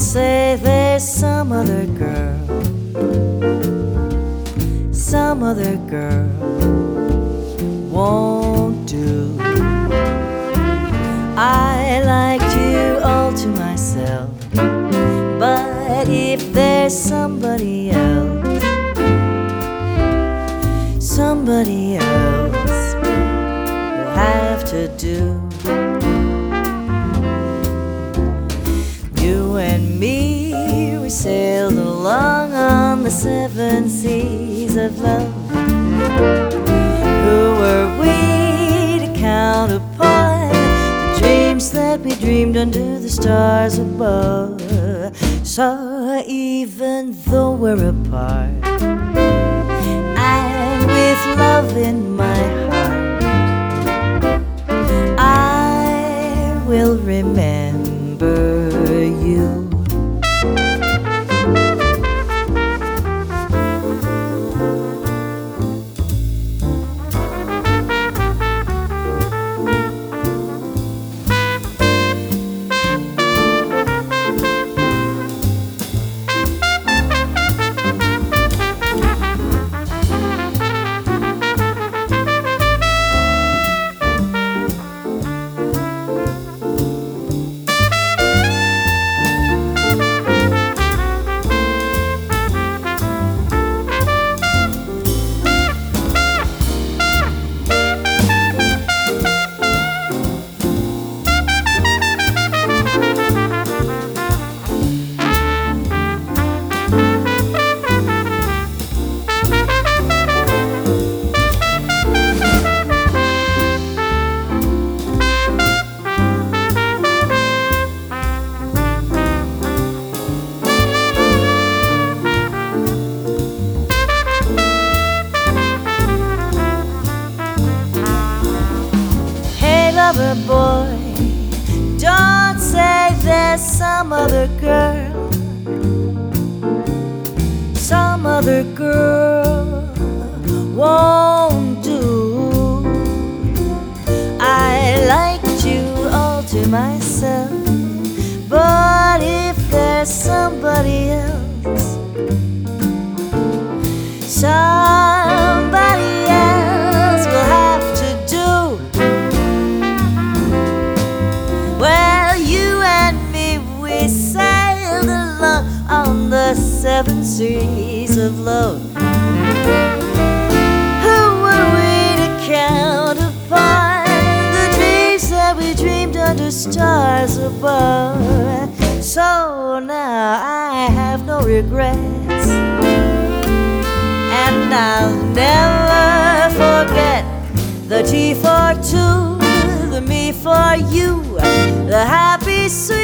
say there's some other girl, some other girl won't do. I liked you all to myself, but if there's somebody else, somebody else will have to do. You and me, we sailed along on the seven seas of love. Who were we to count upon the dreams that we dreamed under the stars above? So even though we're apart, and with love in my heart, I will remember you. Lover boy, don't say there's some other girl, some other girl won't do. I liked you all to myself, but if there's somebody else, somebody else will have to do. Well, you and me, we sailed along on the seven seas of love. Who were we to count upon the dreams that we dreamed under stars above? So now I have no regrets, and I'll never forget the T for two, the me for you, the happy soon.